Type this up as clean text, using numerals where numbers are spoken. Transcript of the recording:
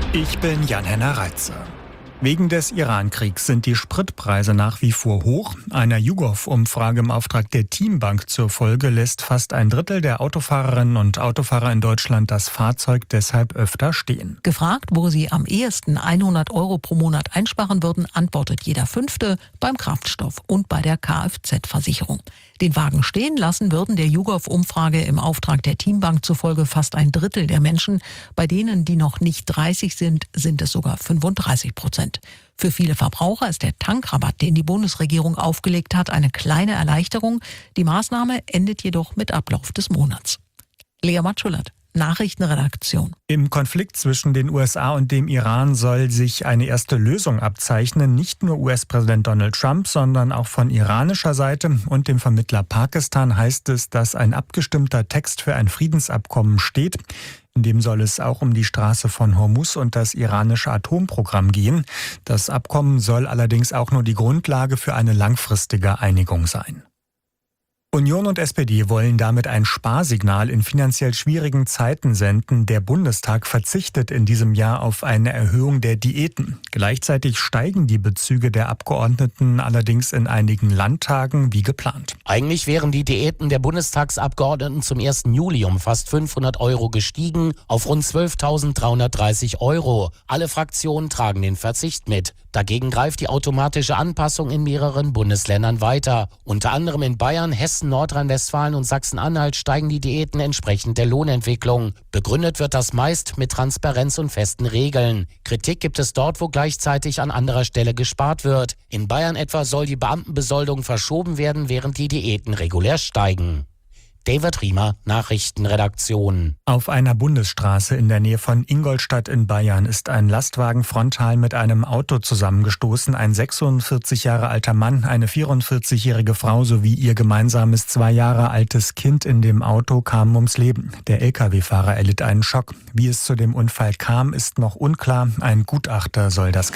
Ich bin Jan-Henner Reitze. Wegen des Iran-Kriegs sind die Spritpreise nach wie vor hoch. Einer YouGov-Umfrage im Auftrag der Teambank zur Folge lässt fast ein Drittel der Autofahrerinnen und Autofahrer in Deutschland das Fahrzeug deshalb öfter stehen. Gefragt, wo sie am ehesten 100 € pro Monat einsparen würden, antwortet jeder Fünfte beim Kraftstoff und bei der Kfz-Versicherung. Den Wagen stehen lassen würden der YouGov-Umfrage im Auftrag der Teambank zufolge fast ein Drittel der Menschen. Bei denen, die noch nicht 30 sind, sind es sogar 35%. Für viele Verbraucher ist der Tankrabatt, den die Bundesregierung aufgelegt hat, eine kleine Erleichterung. Die Maßnahme endet jedoch mit Ablauf des Monats. Lea Matschulert, Nachrichtenredaktion. Im Konflikt zwischen den USA und dem Iran soll sich eine erste Lösung abzeichnen. Nicht nur US-Präsident Donald Trump, sondern auch von iranischer Seite und dem Vermittler Pakistan heißt es, dass ein abgestimmter Text für ein Friedensabkommen steht. In dem soll es auch um die Straße von Hormuz und das iranische Atomprogramm gehen. Das Abkommen soll allerdings auch nur die Grundlage für eine langfristige Einigung sein. Union und SPD wollen damit ein Sparsignal in finanziell schwierigen Zeiten senden. Der Bundestag verzichtet in diesem Jahr auf eine Erhöhung der Diäten. Gleichzeitig steigen die Bezüge der Abgeordneten allerdings in einigen Landtagen wie geplant. Eigentlich wären die Diäten der Bundestagsabgeordneten zum 1. Juli um fast 500 € gestiegen auf rund 12.330 €. Alle Fraktionen tragen den Verzicht mit. Dagegen greift die automatische Anpassung in mehreren Bundesländern weiter. Unter anderem in Bayern, Hessen, Nordrhein-Westfalen und Sachsen-Anhalt steigen die Diäten entsprechend der Lohnentwicklung. Begründet wird das meist mit Transparenz und festen Regeln. Kritik gibt es dort, wo gleichzeitig an anderer Stelle gespart wird. In Bayern etwa soll die Beamtenbesoldung verschoben werden, während die Diäten regulär steigen. David Riemer, Nachrichtenredaktion. Auf einer Bundesstraße in der Nähe von Ingolstadt in Bayern ist ein Lastwagen frontal mit einem Auto zusammengestoßen. Ein 46 Jahre alter Mann, eine 44-jährige Frau sowie ihr gemeinsames 2 Jahre altes Kind in dem Auto kamen ums Leben. Der Lkw-Fahrer erlitt einen Schock. Wie es zu dem Unfall kam, ist noch unklar. Ein Gutachter soll das